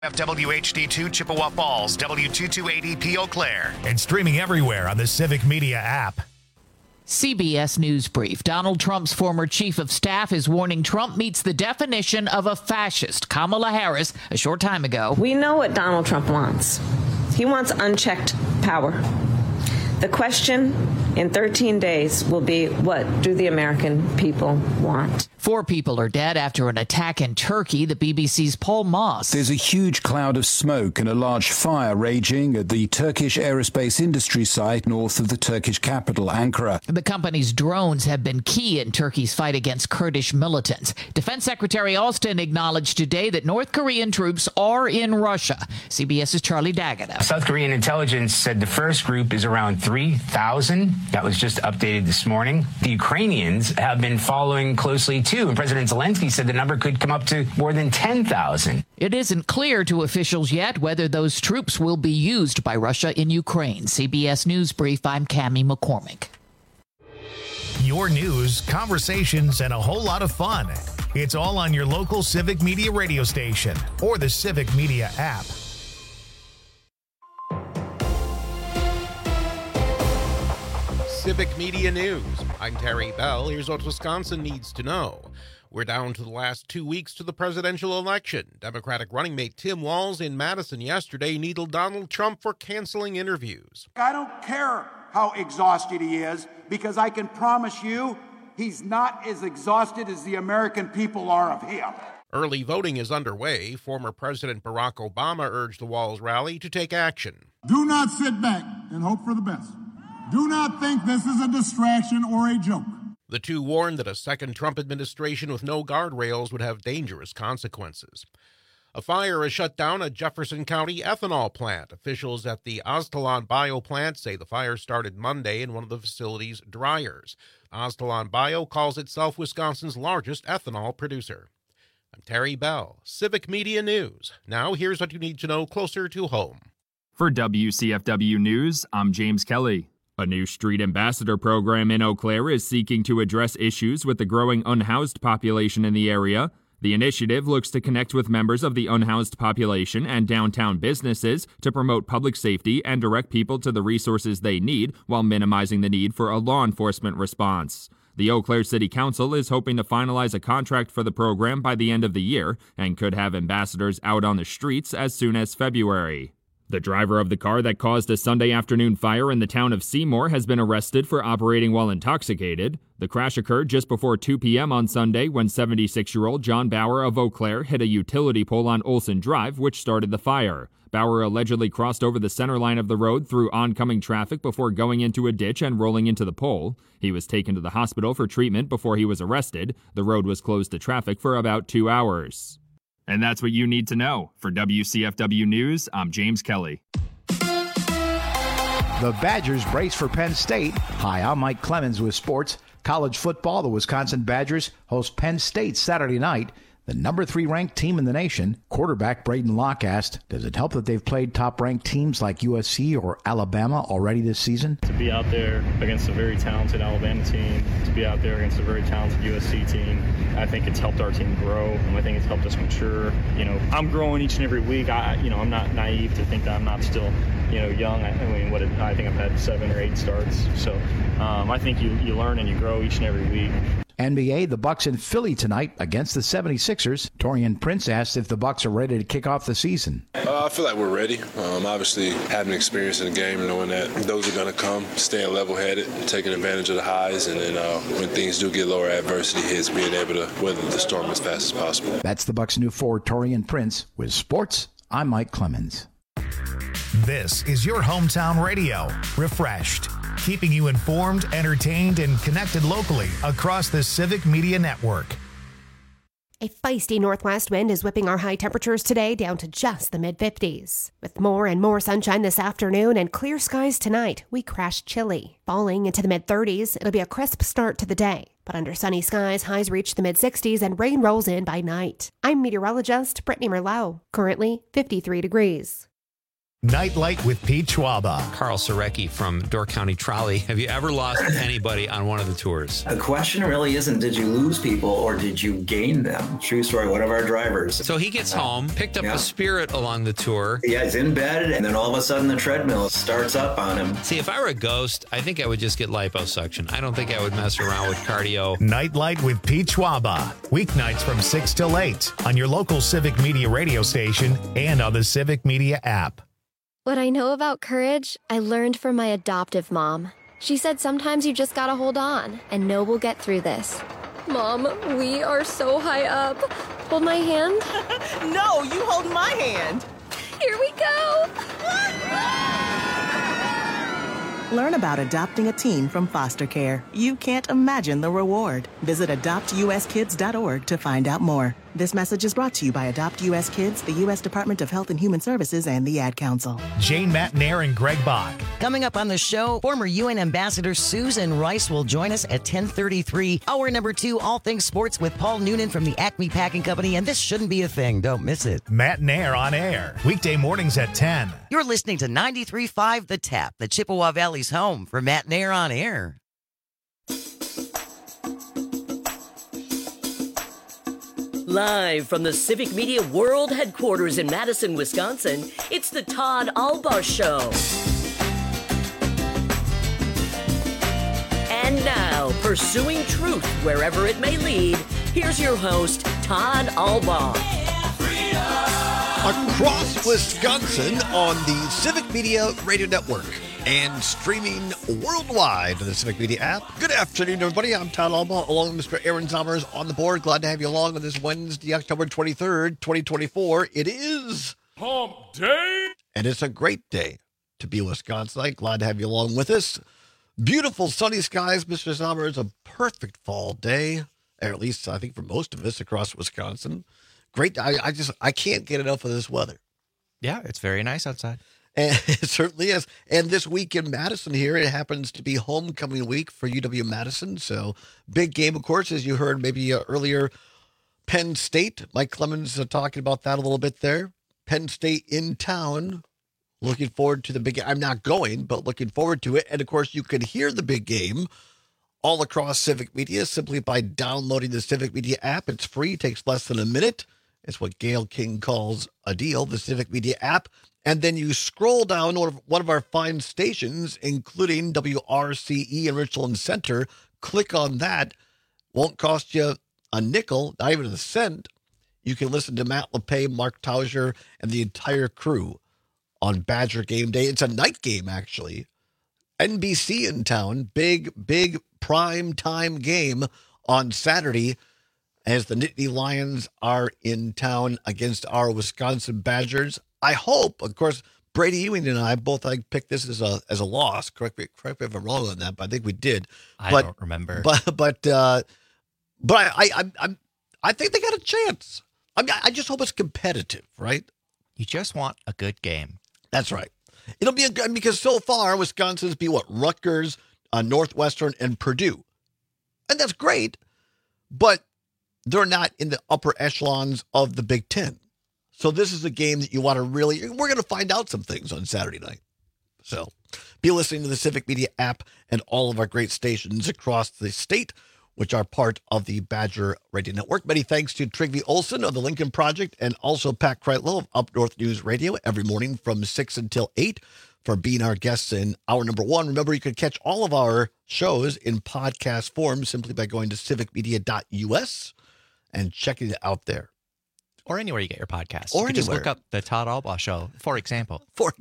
WHD2 Chippewa Falls, W228EP Eau Claire. And streaming everywhere on the Civic Media app. CBS News Brief. Donald Trump's former chief of staff is warning Trump meets the definition of a fascist. Kamala Harris, a short time ago. We know what Donald Trump wants. He wants unchecked power. The question in 13 days will be, what do the American people want? 4 people are dead after an attack in Turkey, the BBC's Paul Moss. There's a huge cloud of smoke and a large fire raging at the Turkish aerospace industry site north of the Turkish capital, Ankara. The company's drones have been key in Turkey's fight against Kurdish militants. Defense Secretary Austin acknowledged today that North Korean troops are in Russia. CBS's Charlie D'Agata. South Korean intelligence said the first group is around 3,000. That was just updated this morning. The Ukrainians have been following closely too, and President Zelensky said the number could come up to more than 10,000. It isn't clear to officials yet whether those troops will be used by Russia in Ukraine. CBS News Brief, I'm Cammie McCormick. Your news, conversations, and a whole lot of fun. It's all on your local Civic Media radio station or the Civic Media app. Civic Media News. I'm Terry Bell. Here's what Wisconsin needs to know. We're down to the last 2 weeks to the presidential election. Democratic running mate Tim Walz in Madison yesterday needled Donald Trump for canceling interviews. I don't care how exhausted he is, because I can promise you he's not as exhausted as the American people are of him. Early voting is underway. Former President Barack Obama urged the Walz rally to take action. Do not sit back and hope for the best. Do not think this is a distraction or a joke. The two warned that a second Trump administration with no guardrails would have dangerous consequences. A fire has shut down a Jefferson County ethanol plant. Officials at the Aztalan Bio plant say the fire started Monday in one of the facility's dryers. Aztalan Bio calls itself Wisconsin's largest ethanol producer. I'm Terry Bell, Civic Media News. Now here's what you need to know closer to home. For WCFW News, I'm James Kelly. A new street ambassador program in Eau Claire is seeking to address issues with the growing unhoused population in the area. The initiative looks to connect with members of the unhoused population and downtown businesses to promote public safety and direct people to the resources they need while minimizing the need for a law enforcement response. The Eau Claire City Council is hoping to finalize a contract for the program by the end of the year and could have ambassadors out on the streets as soon as February. The driver of the car that caused a Sunday afternoon fire in the town of Seymour has been arrested for operating while intoxicated. The crash occurred just before 2 p.m. on Sunday when 76-year-old John Bauer of Eau Claire hit a utility pole on Olson Drive, which started the fire. Bauer allegedly crossed over the center line of the road through oncoming traffic before going into a ditch and rolling into the pole. He was taken to the hospital for treatment before he was arrested. The road was closed to traffic for about 2 hours. And that's what you need to know. For WCFW News, I'm James Kelly. The Badgers brace for Penn State. Hi, I'm Mike Clemens with sports. College football, the Wisconsin Badgers host Penn State Saturday night. The number 3 ranked team in the nation. Quarterback Braden Locke asked, does it help that they've played top-ranked teams like USC or Alabama already this season? To be out there against a very talented Alabama team, to be out there against a very talented USC team, I think it's helped our team grow, and I think it's helped us mature. You know, I'm growing each and every week. I'm not naive to think that I'm not still, young. I think I've had 7 or 8 starts. So I think you learn and you grow each and every week. NBA, the Bucks in Philly tonight against the 76ers. Torian Prince asked if the Bucks are ready to kick off the season. I feel like we're ready. Obviously, having experience in the game, knowing that those are going to come, staying level-headed, taking advantage of the highs, and then when things do get lower, adversity hits, being able to weather the storm as fast as possible. That's the Bucks' new forward, Torian Prince. With sports, I'm Mike Clemens. This is your hometown radio, Refreshed, keeping you informed, entertained, and connected locally across the Civic Media Network. A feisty northwest wind is whipping our high temperatures today down to just the mid-50s. With more and more sunshine this afternoon and clear skies tonight, we crash chilly. Falling into the mid-30s, it'll be a crisp start to the day. But under sunny skies, highs reach the mid-60s and rain rolls in by night. I'm meteorologist Brittany Merlot. Currently 53 degrees. Nightlight with Pete Schwaba. Carl Sorecki from Door County Trolley. Have you ever lost anybody on one of the tours? The question really isn't, did you lose people or did you gain them? True story, one of our drivers. So he gets home, picked up a Spirit along the tour. Yeah, he's in bed, and then all of a sudden the treadmill starts up on him. See, if I were a ghost, I think I would just get liposuction. I don't think I would mess around with cardio. Nightlight with Pete Schwaba. Weeknights from 6 till 8 on your local Civic Media radio station and on the Civic Media app. What I know about courage, I learned from my adoptive mom. She said sometimes you just gotta hold on and know we'll get through this. Mom, we are so high up. Hold my hand. No, you hold my hand. Here we go. Learn about adopting a teen from foster care. You can't imagine the reward. Visit adoptuskids.org to find out more. This message is brought to you by Adopt U.S. Kids, the U.S. Department of Health and Human Services, and the Ad Council. Jane Matnair and Greg Bach. Coming up on the show, former UN Ambassador Susan Rice will join us at 10:33. Hour number 2, All Things Sports with Paul Noonan from the Acme Packing Company, and this shouldn't be a thing. Don't miss it. Matnair on air. Weekday mornings at 10. You're listening to 93.5 The Tap, the Chippewa Valley's home for Matnair on air. Live from the Civic Media World Headquarters in Madison, Wisconsin, it's the Todd Albaugh Show. And now, pursuing truth wherever it may lead, here's your host, Todd Albaugh. Across Wisconsin on the Civic Media Radio Network and streaming worldwide on the Civic Media app. Good afternoon, everybody. I'm Todd Albaugh, along with Mr. Aaron Zommers on the board. Glad to have you along on this Wednesday, October 23rd, 2024. It is Hump Day, and it's a great day to be a Wisconsinite. Glad to have you along with us. Beautiful sunny skies, Mr. Zommers. A perfect fall day, or at least I think for most of us across Wisconsin. Great. I can't get enough of this weather. Yeah, it's very nice outside. And it certainly is. And this week in Madison here, it happens to be homecoming week for UW-Madison. So big game, of course, as you heard maybe earlier, Penn State. Mike Clemens talking about that a little bit there. Penn State in town. Looking forward to the big game. I'm not going, but looking forward to it. And, of course, you can hear the big game all across Civic Media simply by downloading the Civic Media app. It's free. It takes less than a minute. It's what Gail King calls a deal, the Civic Media app. And then you scroll down one of our fine stations, including WRCE in Richland Center. Click on that. Won't cost you a nickel, not even a cent. You can listen to Matt LePay, Mark Tauser, and the entire crew on Badger Game Day. It's a night game, actually. NBC in town. Big prime time game on Saturday as the Nittany Lions are in town against our Wisconsin Badgers. I hope, of course, Brady Ewing and I both picked this as a loss. Correct me if I'm wrong on that, but I think we did. I don't remember. But I think they got a chance. I just hope it's competitive, right? You just want a good game. That's right. It'll be because so far Wisconsin's beat Rutgers, Northwestern, and Purdue, and that's great, but they're not in the upper echelons of the Big Ten. So this is a game that you want to really, we're going to find out some things on Saturday night. So be listening to the Civic Media app and all of our great stations across the state, which are part of the Badger Radio Network. Many thanks to Trygve Olsen of the Lincoln Project and also Pat Kreitlow of Up North News Radio every morning from 6 until 8 for being our guests in hour number 1. Remember, you can catch all of our shows in podcast form simply by going to civicmedia.us and checking it out there. Or anywhere you get your podcasts. Or you can just look anywhere. up the Todd Albaugh Show, for example. Want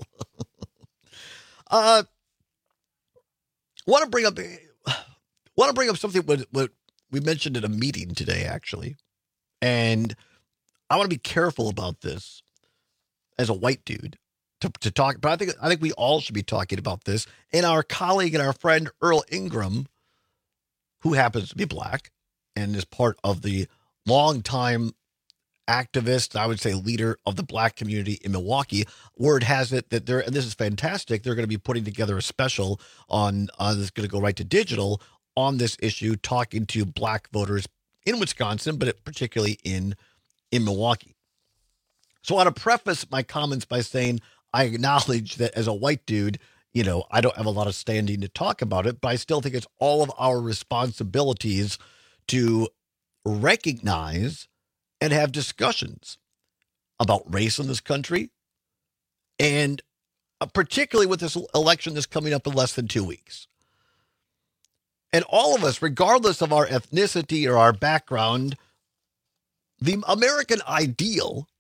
to bring up something what we mentioned at a meeting today, actually, and I want to be careful about this as a white dude to talk. But I think we all should be talking about this. And our colleague and our friend Earl Ingram, who happens to be black and is part of the longtime activist, I would say leader of the black community in Milwaukee. Word has it that and this is fantastic, they're going to be putting together a special on that's going to go right to digital on this issue, talking to black voters in Wisconsin, but particularly in Milwaukee. So I want to preface my comments by saying I acknowledge that as a white dude, I don't have a lot of standing to talk about it, but I still think it's all of our responsibilities to recognize and have discussions about race in this country, and particularly with this election that's coming up in less than 2 weeks. And all of us, regardless of our ethnicity or our background, the American ideal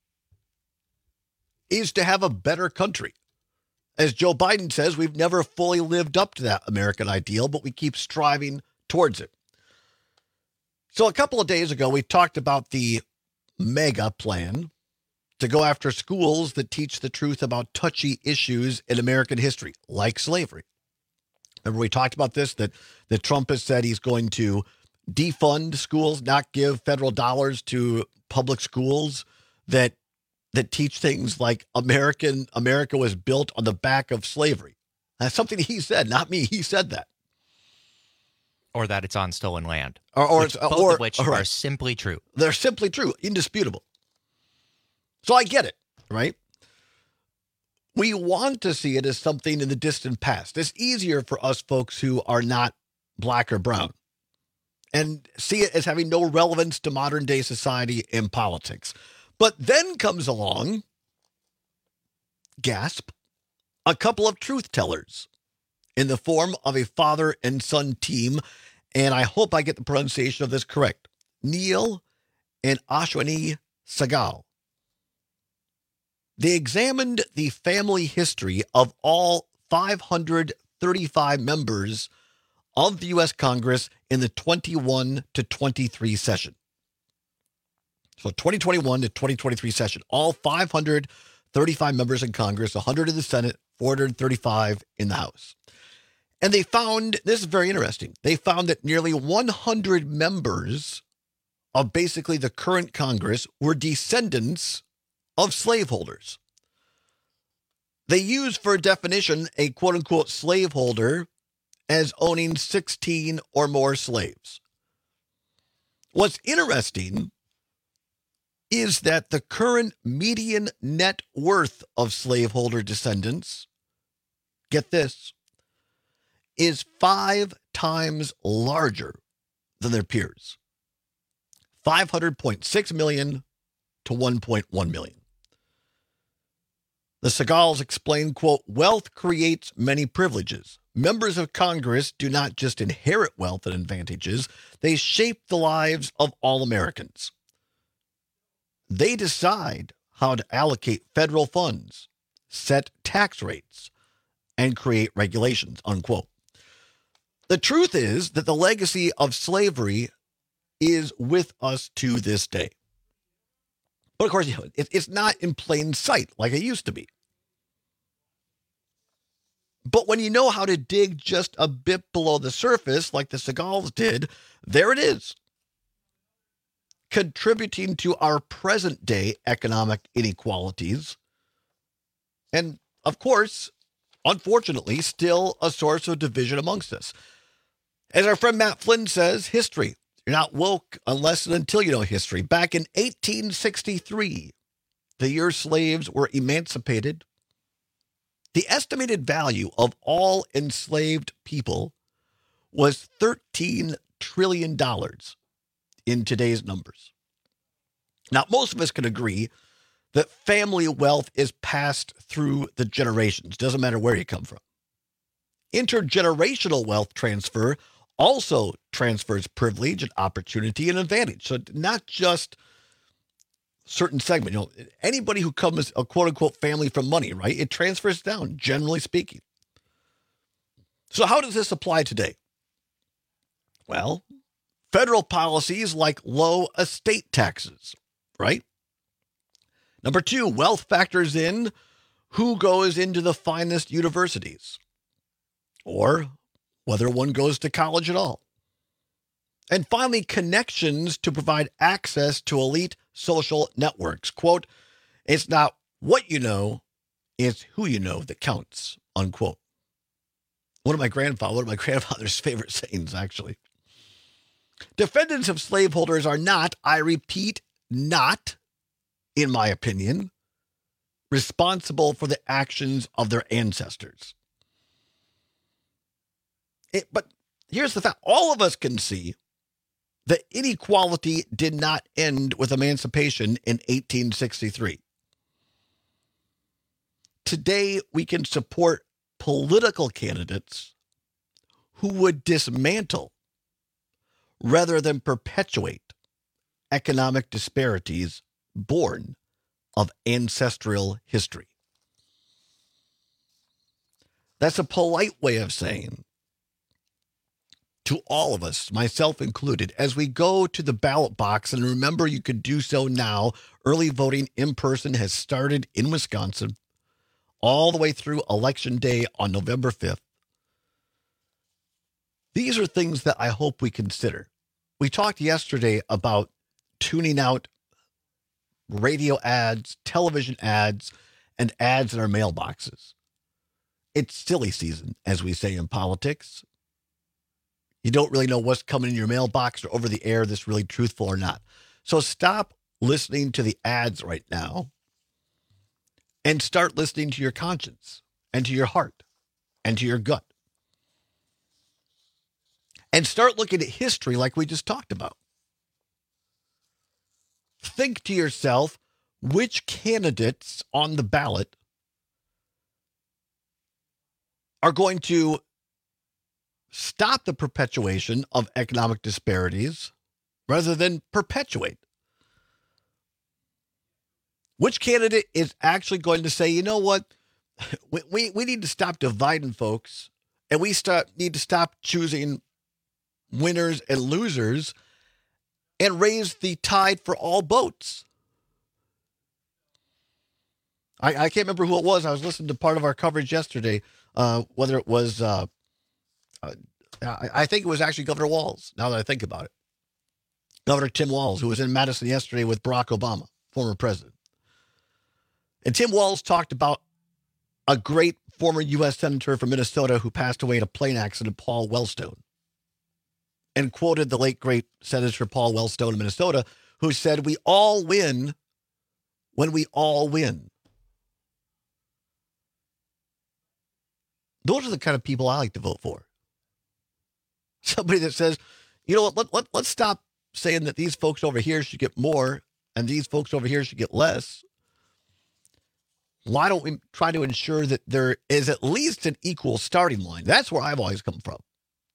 is to have a better country. As Joe Biden says, we've never fully lived up to that American ideal, but we keep striving towards it. So a couple of days ago, we talked about the mega plan to go after schools that teach the truth about touchy issues in American history, like slavery. Remember, we talked about this, that Trump has said he's going to defund schools, not give federal dollars to public schools that teach things like America was built on the back of slavery. That's something he said, not me. He said that. Or that it's on stolen land. Both of which are simply true. They're simply true, indisputable. So I get it, right? We want to see it as something in the distant past. It's easier for us folks who are not black or brown and see it as having no relevance to modern day society and politics. But then comes along, gasp, a couple of truth tellers in the form of a father and son team, and I hope I get the pronunciation of this correct, Neil and Ashwini Sehgal. They examined the family history of all 535 members of the U.S. Congress in the 21 to 23 session. So 2021 to 2023 session, all 535 members in Congress, 100 in the Senate, 435 in the House. And they found, this is very interesting, they found that nearly 100 members of basically the current Congress were descendants of slaveholders. They use for a definition a quote-unquote slaveholder as owning 16 or more slaves. What's interesting is that the current median net worth of slaveholder descendants, get this, is 5 times larger than their peers. $500.6 million to $1.1 million. The Seghals explain, quote, wealth creates many privileges. Members of Congress do not just inherit wealth and advantages, they shape the lives of all Americans. They decide how to allocate federal funds, set tax rates, and create regulations, unquote. The truth is that the legacy of slavery is with us to this day. But of course, it's not in plain sight like it used to be. But when you know how to dig just a bit below the surface, like the Seghals did, there it is, contributing to our present day economic inequalities. And of course, unfortunately, still a source of division amongst us. As our friend Matt Flynn says, history. You're not woke unless and until you know history. Back in 1863, the year slaves were emancipated, the estimated value of all enslaved people was $13 trillion in today's numbers. Now, most of us can agree that family wealth is passed through the generations. Doesn't matter where you come from. Intergenerational wealth transfer also transfers privilege and opportunity and advantage. So not just certain segment. Anybody who comes a quote-unquote family from money, right? It transfers down, generally speaking. So how does this apply today? Well, federal policies like low estate taxes, right? Number 2, wealth factors in who goes into the finest universities or whether one goes to college at all. And finally, connections to provide access to elite social networks. Quote, it's not what you know, it's who you know that counts, unquote. One of my grandfather's favorite sayings, actually. Defendants of slaveholders are not, I repeat, not, in my opinion, responsible for the actions of their ancestors. But here's the fact. All of us can see that inequality did not end with emancipation in 1863. Today, we can support political candidates who would dismantle rather than perpetuate economic disparities born of ancestral history. That's a polite way of saying to all of us, myself included, as we go to the ballot box, and remember, you could do so now. Early voting in person has started in Wisconsin all the way through Election Day on November 5th. These are things that I hope we consider. We talked yesterday about tuning out radio ads, television ads, and ads in our mailboxes. It's silly season, as we say in politics. You don't really know what's coming in your mailbox or over the air that's really truthful or not. So stop listening to the ads right now and start listening to your conscience and to your heart and to your gut. And start looking at history like we just talked about. Think to yourself, which candidates on the ballot are going to stop the perpetuation of economic disparities rather than perpetuate? Which candidate is actually going to say, you know what, we need to stop dividing folks, and we need to stop choosing winners and losers and raise the tide for all boats? I can't remember who it was. I was listening to part of our coverage yesterday, whether it was, I think it was actually Governor Walz, now that I think about it. Governor Tim Walz, who was in Madison yesterday with Barack Obama, former president. And Tim Walz talked about a great former U.S. senator from Minnesota who passed away in a plane accident, Paul Wellstone, and quoted the late, great Senator Paul Wellstone of Minnesota, who said, "We all win when we all win." Those are the kind of people I like to vote for. Somebody that says, you know what, let's stop saying that these folks over here should get more and these folks over here should get less. Why don't we try to ensure that there is at least an equal starting line? That's where I've always come from.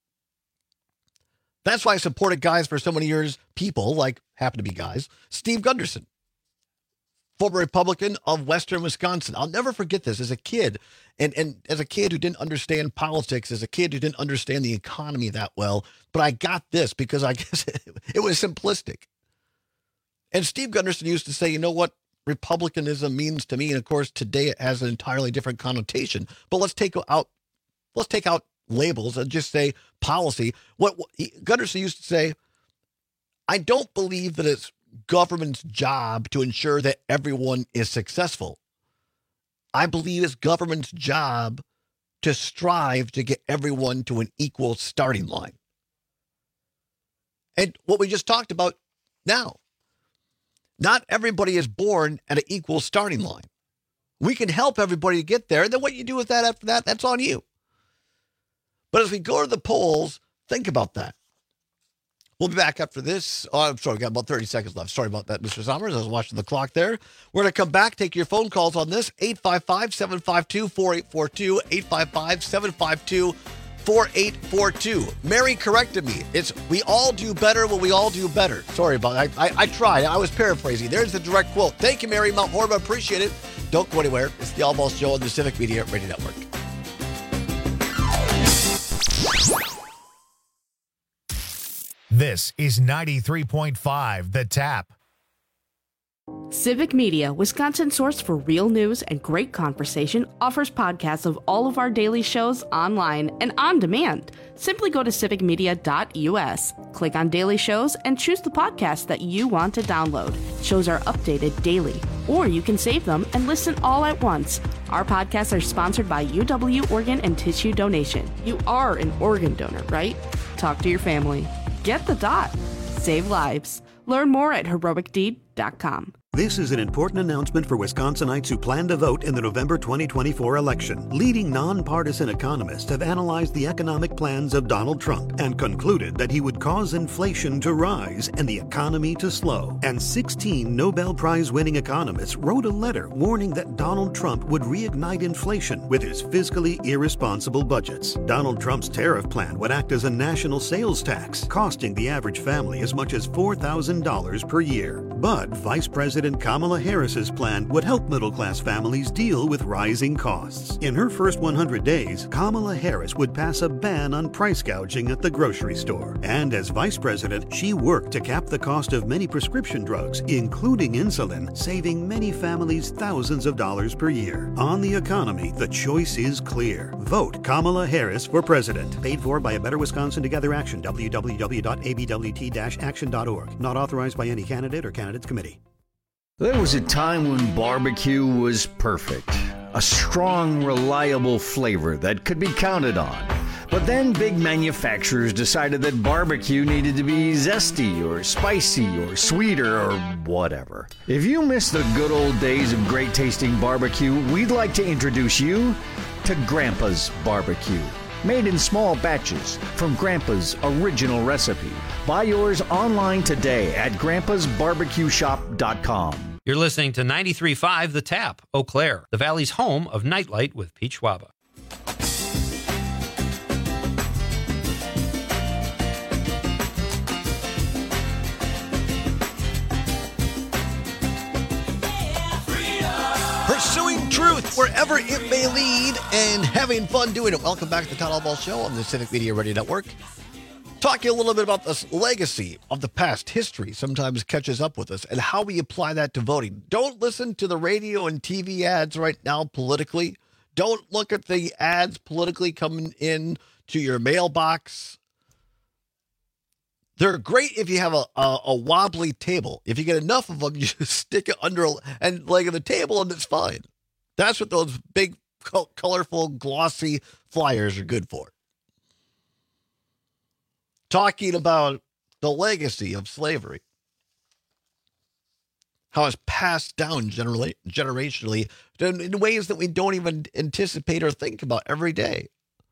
That's why I supported guys for so many years, people like, happen to be guys, Steve Gunderson, former Republican of Western Wisconsin. I'll never forget this as a kid. And as a kid who didn't understand politics, as a kid who didn't understand the economy that well, but I got this because I guess it was simplistic. And Steve Gunderson used to say, you know what Republicanism means to me? And of course, today it has an entirely different connotation. But let's take out labels and just say policy. Gunderson used to say, I don't believe that it's government's job to ensure that everyone is successful. I believe it's government's job to strive to get everyone to an equal starting line. And what we just talked about now, not everybody is born at an equal starting line. We can help everybody to get there. And then what you do with that after that, that's on you. But as we go to the polls, think about that. We'll be back after this. Oh, I'm sorry, we got about 30 seconds left. Sorry about that, Mr. Sommers. I was watching the clock there. We're going to come back, take your phone calls on this. 855-752-4842. 855-752-4842. Mary corrected me. It's we all do better when we all do better. Sorry about that. I tried. I was paraphrasing. There's the direct quote. Thank you, Mary Mount Horma. Appreciate it. Don't go anywhere. It's the All Balls Show on the Civic Media Radio Network. This is 93.5 The Tap. Civic Media, Wisconsin's source for real news and great conversation, offers podcasts of all of our daily shows online and on demand. Simply go to civicmedia.us, click on daily shows, and choose the podcast that you want to download. Shows are updated daily, or you can save them and listen all at once. Our podcasts are sponsored by UW Organ and Tissue Donation. You are an organ donor, right? Talk to your family. Get the dot. Save lives. Learn more at heroicdeed.com. This is an important announcement for Wisconsinites who plan to vote in the November 2024 election. Leading nonpartisan economists have analyzed the economic plans of Donald Trump and concluded that he would cause inflation to rise and the economy to slow. And 16 Nobel Prize-winning economists wrote a letter warning that Donald Trump would reignite inflation with his fiscally irresponsible budgets. Donald Trump's tariff plan would act as a national sales tax, costing the average family as much as $4,000 per year. But Vice President Kamala Harris's plan would help middle-class families deal with rising costs. In her first 100 days, Kamala Harris would pass a ban on price gouging at the grocery store. And as vice president, she worked to cap the cost of many prescription drugs, including insulin, saving many families thousands of dollars per year. On the economy, the choice is clear. Vote Kamala Harris for president. Paid for by A Better Wisconsin Together Action, www.abwt-action.org. Not authorized by any candidate or candidates committee. There was a time when barbecue was perfect. A strong, reliable flavor that could be counted on. But then big manufacturers decided that barbecue needed to be zesty or spicy or sweeter or whatever. If you miss the good old days of great tasting barbecue, we'd like to introduce you to Grandpa's Barbecue. Made in small batches from Grandpa's original recipe. Buy yours online today at grandpasbarbecueshop.com. You're listening to 93.5 The Tap, Eau Claire, the Valley's home of Nightlight with Pete Schwaba. Pursuing truth wherever it may lead and having fun doing it. Welcome back to the Todd Albaugh Show on the Civic Media Radio Network. Talking a little bit about this legacy of the past. History sometimes catches up with us and how we apply that to voting. Don't listen to the radio and TV ads right now politically. Don't look at the ads politically coming in to your mailbox. They're great if you have a wobbly table. If you get enough of them, you just stick it under and leg of the table and it's fine. That's what those big, colorful, glossy flyers are good for. Talking about the legacy of slavery. How it's passed down generationally in ways that we don't even anticipate or think about every day.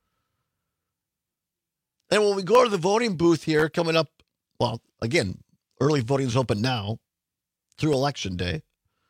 And when we go to the voting booth here coming up, well, again, early voting is open now through Election Day.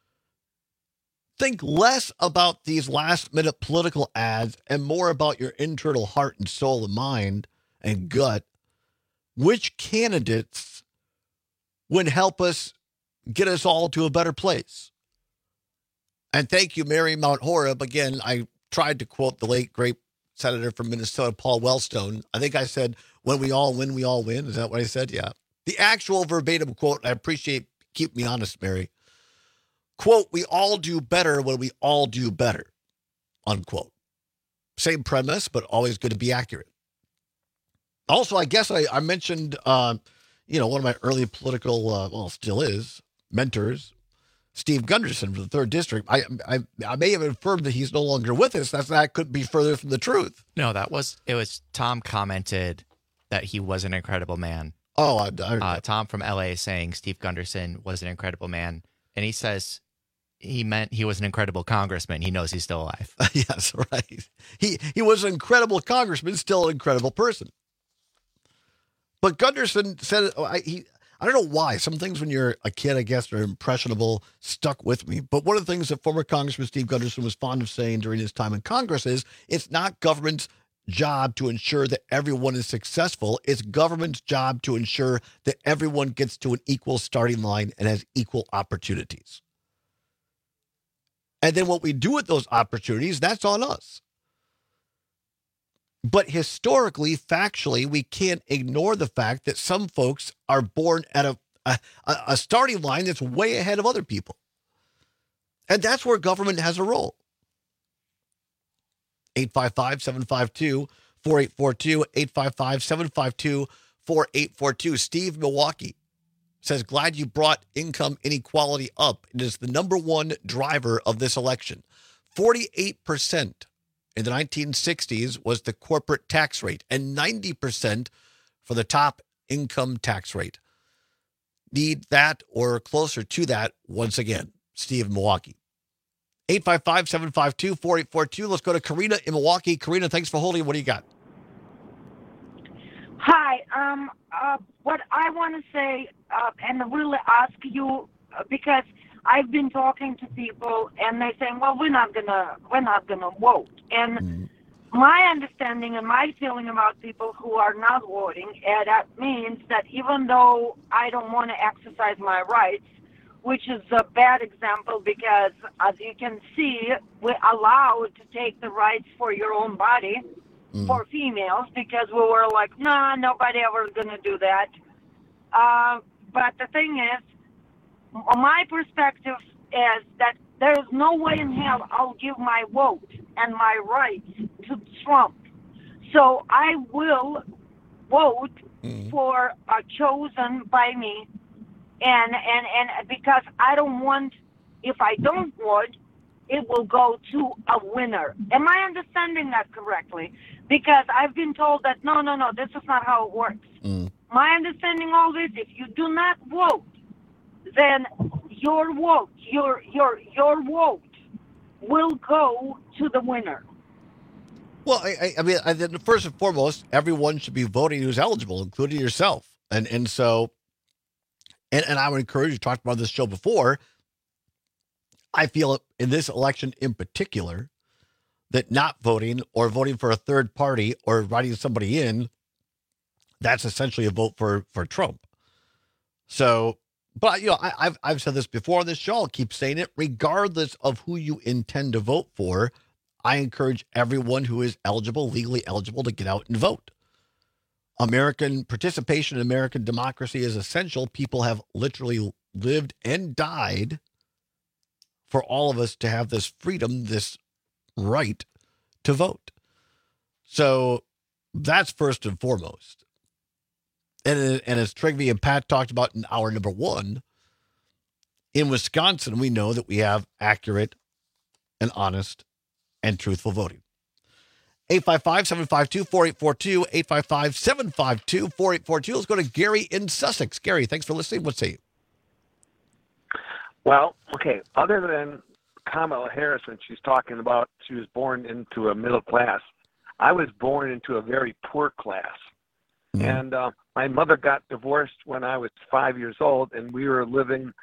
Think less about these last-minute political ads and more about your internal heart and soul and mind and gut. Which candidates would help us get us all to a better place? And thank you, Mary Mount Horeb. Again, I tried to quote the late, great senator from Minnesota, Paul Wellstone. I think I said, when we all win, we all win. Is that what I said? Yeah. The actual verbatim quote, I appreciate, keep me honest, Mary. Quote, we all do better when we all do better. Unquote. Same premise, but always good to be accurate. Also, I guess I mentioned, one of my early political, still is, mentors, Steve Gunderson from the 3rd District. I may have inferred that he's no longer with us. That couldn't be further from the truth. No, it was Tom commented that he was an incredible man. Oh, Tom from LA saying Steve Gunderson was an incredible man. And he says he meant he was an incredible congressman. He knows he's still alive. Yes, right. He was an incredible congressman, still an incredible person. But Gunderson said, I don't know why. Some things when you're a kid, I guess, are impressionable, stuck with me. But one of the things that former Congressman Steve Gunderson was fond of saying during his time in Congress is it's not government's job to ensure that everyone is successful. It's government's job to ensure that everyone gets to an equal starting line and has equal opportunities. And then what we do with those opportunities, that's on us. But historically, factually, we can't ignore the fact that some folks are born at a starting line that's way ahead of other people. And that's where government has a role. 855-752-4842, 855-752-4842. Steve Milwaukee says, glad you brought income inequality up. It is the number one driver of this election. 48% in the 1960s was the corporate tax rate and 90% for the top income tax rate. need that or closer to that once again. Steve in Milwaukee. 855-752-4842. Let's go to Karina in Milwaukee. Karina, thanks for holding. What do you got? Hi. What I want to say, and really ask you, because I've been talking to people, and they're saying, "Well, we're not gonna vote." And my understanding and my feeling about people who are not voting, that means that even though I don't want to exercise my rights, which is a bad example because, as you can see, we're allowed to take the rights for your own body for females because we were like, nah, nobody ever going to do that. But the thing is, my perspective is that there is no way in hell I'll give my vote and my rights to Trump. So I will vote for a chosen by me. And because I don't want, if I don't vote, it will go to a winner. Am I understanding that correctly? Because I've been told that, no, this is not how it works. My understanding always, if you do not vote, then your vote, your vote will go to the winner. Well, I mean, first and foremost, everyone should be voting who's eligible, including yourself. And so... And I would encourage you, talked about this show before, I feel in this election in particular, that not voting or voting for a third party or writing somebody in, that's essentially a vote for Trump. So, but, I've said this before on this show, I'll keep saying it, regardless of who you intend to vote for, I encourage everyone who is eligible, legally eligible, to get out and vote. American participation in American democracy is essential. People have literally lived and died for all of us to have this freedom, this right to vote. So that's first and foremost. And as Trygve and Pat talked about in hour number 1, in Wisconsin, we know that we have accurate and honest and truthful voting. 855-752-4842, 855-752-4842. Let's go to Gary in Sussex. Gary, thanks for listening. What say you? Well, okay, other than Kamala Harris, when she's talking about she was born into a middle class, I was born into a very poor class. And my mother got divorced when I was 5 years old, and we were living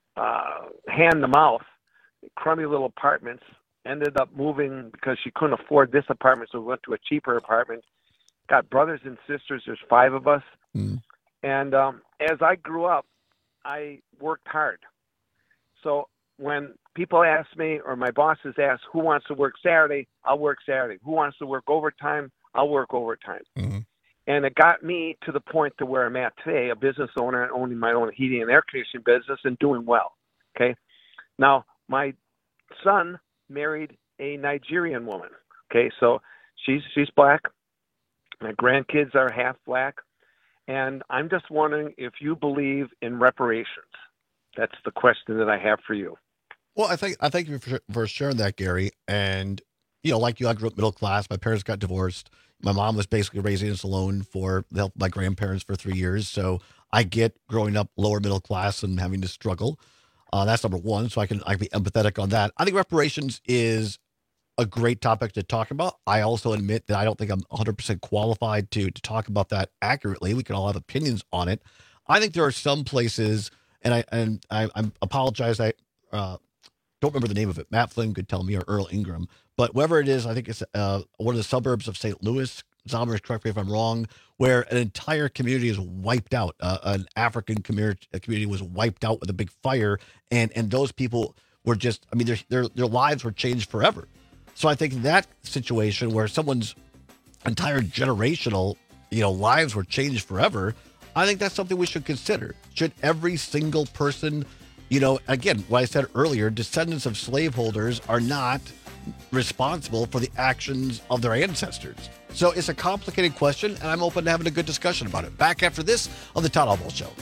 hand to mouth, crummy little apartments. Ended up moving because she couldn't afford this apartment, so we went to a cheaper apartment. Got brothers and sisters. There's 5 of us. And as I grew up, I worked hard. So when people ask me, or my bosses ask, who wants to work Saturday, I'll work Saturday. Who wants to work overtime, I'll work overtime. And it got me to the point to where I'm at today, a business owner and owning my own heating and air conditioning business and doing well. Okay. Now, my son married a Nigerian woman. Okay, so she's black. My grandkids are half black. And I'm just wondering if you believe in reparations. That's the question that I have for you. Well, I thank you for sharing that, Gary. And, like you, I grew up middle class. My parents got divorced. My mom was basically raising us alone for the help of my grandparents for 3 years. So I get growing up lower middle class and having to struggle. That's number one, so I can be empathetic on that. I think reparations is a great topic to talk about. I also admit that I don't think I'm 100% qualified to talk about that accurately. We can all have opinions on it. I think there are some places, and I apologize, I don't remember the name of it. Matt Flynn could tell me, or Earl Ingram. But wherever it is, I think it's one of the suburbs of St. Louis. Zombers, correct me if I'm wrong, where an entire community is wiped out. An African community was wiped out with a big fire, and those people were just, their lives were changed forever. So I think that situation where someone's entire generational, lives were changed forever, I think that's something we should consider. Should every single person, again, what I said earlier, descendants of slaveholders are not responsible for the actions of their ancestors. So it's a complicated question, and I'm open to having a good discussion about it. Back after this on the Todd Albaugh Show.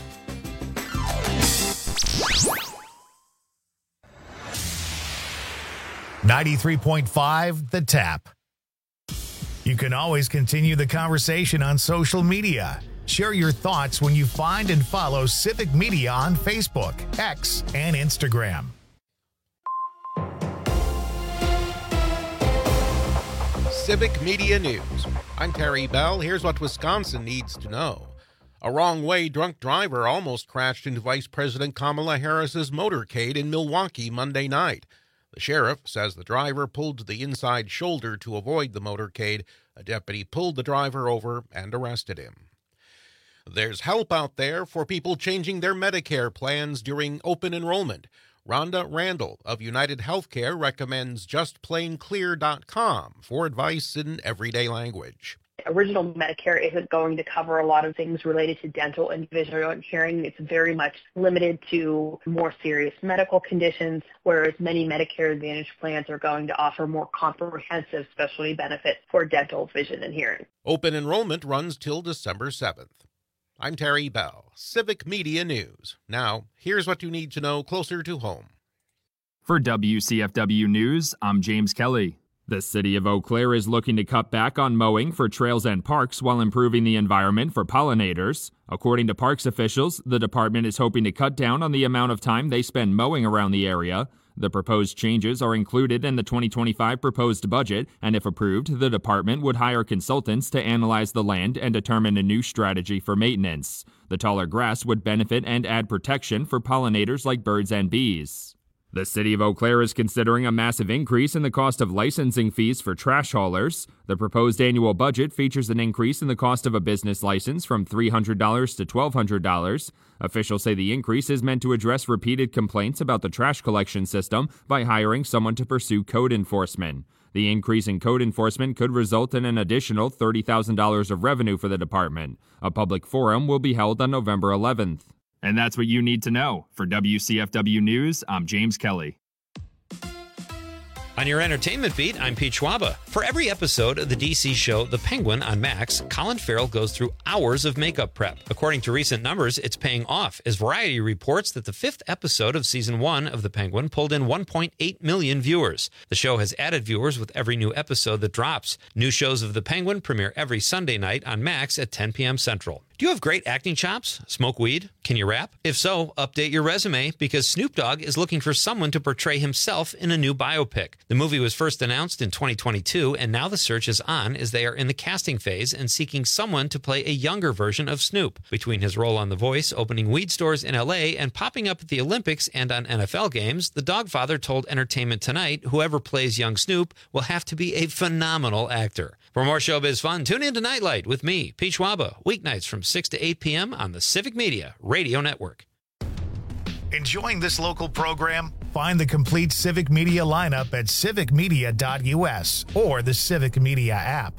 .5 The Tap. You can always continue the conversation on social media. Share your thoughts when you find and follow Civic Media on Facebook, X, and Instagram. Civic Media News. I'm Terry Bell. Here's what Wisconsin needs to know. A wrong-way drunk driver almost crashed into Vice President Kamala Harris's motorcade in Milwaukee Monday night. The sheriff says the driver pulled to the inside shoulder to avoid the motorcade. A deputy pulled the driver over and arrested him. There's help out there for people changing their Medicare plans during open enrollment. Rhonda Randall of United Healthcare recommends justplainclear.com for advice in everyday language. Original Medicare isn't going to cover a lot of things related to dental and vision hearing. It's very much limited to more serious medical conditions, whereas many Medicare Advantage plans are going to offer more comprehensive specialty benefits for dental, vision, and hearing. Open enrollment runs till December 7th. I'm Terry Bell, Civic Media News. Now, here's what you need to know closer to home. For WCFW News, I'm James Kelly. The city of Eau Claire is looking to cut back on mowing for trails and parks while improving the environment for pollinators. According to parks officials, the department is hoping to cut down on the amount of time they spend mowing around the area. The proposed changes are included in the 2025 proposed budget, and if approved, the department would hire consultants to analyze the land and determine a new strategy for maintenance. The taller grass would benefit and add protection for pollinators like birds and bees. The city of Eau Claire is considering a massive increase in the cost of licensing fees for trash haulers. The proposed annual budget features an increase in the cost of a business license from $300 to $1,200. Officials say the increase is meant to address repeated complaints about the trash collection system by hiring someone to pursue code enforcement. The increase in code enforcement could result in an additional $30,000 of revenue for the department. A public forum will be held on November 11th. And that's what you need to know. For WCFW News, I'm James Kelly. On your entertainment beat, I'm Pete Schwaba. For every episode of the DC show The Penguin on Max, Colin Farrell goes through hours of makeup prep. According to recent numbers, it's paying off, as Variety reports that the 5th episode of Season 1 of The Penguin pulled in 1.8 million viewers. The show has added viewers with every new episode that drops. New shows of The Penguin premiere every Sunday night on Max at 10 p.m. Central. Do you have great acting chops? Smoke weed? Can you rap? If so, update your resume, because Snoop Dogg is looking for someone to portray himself in a new biopic. The movie was first announced in 2022, and now the search is on as they are in the casting phase and seeking someone to play a younger version of Snoop. Between his role on The Voice, opening weed stores in LA, and popping up at the Olympics and on NFL games, the Dogfather told Entertainment Tonight whoever plays young Snoop will have to be a phenomenal actor. For more showbiz fun, tune in to Nightlight with me, Pete Schwaba, weeknights from 6 to 8 p.m. on the Civic Media Radio Network. Enjoying this local program? Find the complete Civic Media lineup at civicmedia.us or the Civic Media app.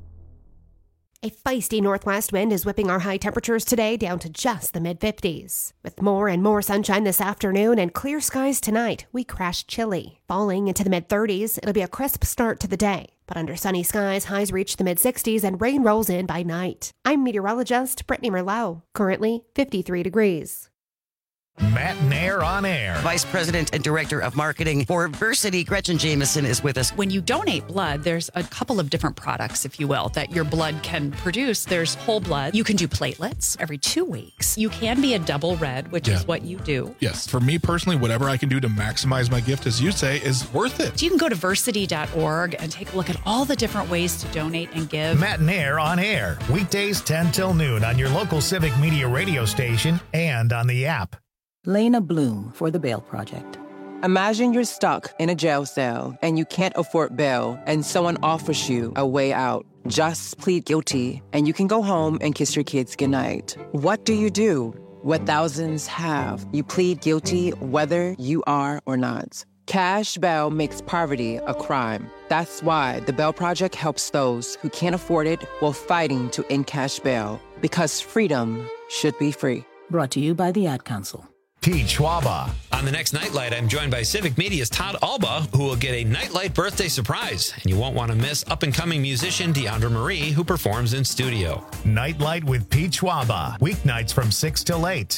A feisty northwest wind is whipping our high temperatures today down to just the mid-50s. With more and more sunshine this afternoon and clear skies tonight, we crash chilly. Falling into the mid-30s, it'll be a crisp start to the day. But under sunny skies, highs reach the mid-60s and rain rolls in by night. I'm meteorologist Brittany Merlot. Currently 53 degrees. Matt Nair on air. Vice President and Director of Marketing for Versiti, Gretchen Jameson, is with us. When you donate blood, there's a couple of different products, if you will, that your blood can produce. There's whole blood. You can do platelets every 2 weeks. You can be a double red, which is what you do. Yes. For me personally, whatever I can do to maximize my gift, as you say, is worth it. So you can go to versiti.org and take a look at all the different ways to donate and give. Matt Nair on air. Weekdays 10 till noon on your local Civic Media radio station and on the app. Lena Bloom for the Bail Project. Imagine you're stuck in a jail cell and you can't afford bail and someone offers you a way out. Just plead guilty and you can go home and kiss your kids goodnight. What do? What thousands have. You plead guilty whether you are or not. Cash bail makes poverty a crime. That's why the Bail Project helps those who can't afford it while fighting to end cash bail. Because freedom should be free. Brought to you by the Ad Council. Pete Schwaba. On the next Nightlight, I'm joined by Civic Media's Todd Alba, who will get a Nightlight birthday surprise. And you won't want to miss up-and-coming musician Deandra Marie, who performs in studio. Nightlight with Pete Schwaba. Weeknights from 6 till 8.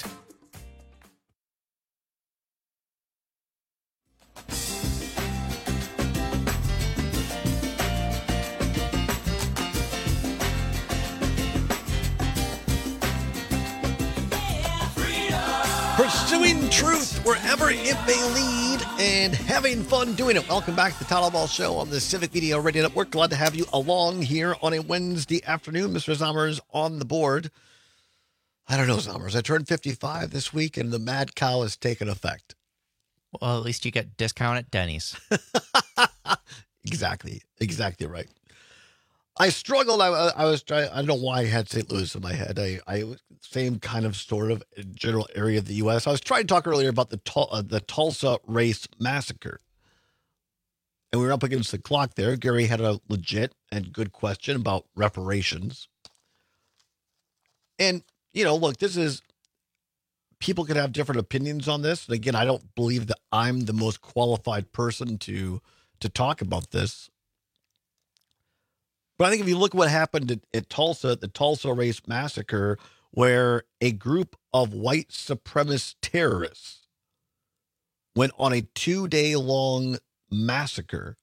Pursuing truth wherever it may lead and having fun doing it. Welcome back to the Todd Ball Show on the Civic Media Radio Network. Glad to have you along here on a Wednesday afternoon. Mr. Zommers on the board. I don't know, Zommers. I turned 55 this week, and the mad cow has taken effect. Well, at least you get discount at Denny's. Exactly right. I struggled. I was trying. I don't know why I had St. Louis in my head. I same kind of sort of general area of the U.S. I was trying to talk earlier about the Tulsa race massacre, and we were up against the clock there. Gary had a legit and good question about reparations, and look, this is people can have different opinions on this. And again, I don't believe that I'm the most qualified person to talk about this. But I think if you look at what happened at Tulsa, the Tulsa race massacre, where a group of white supremacist terrorists went on a 2-day-long massacre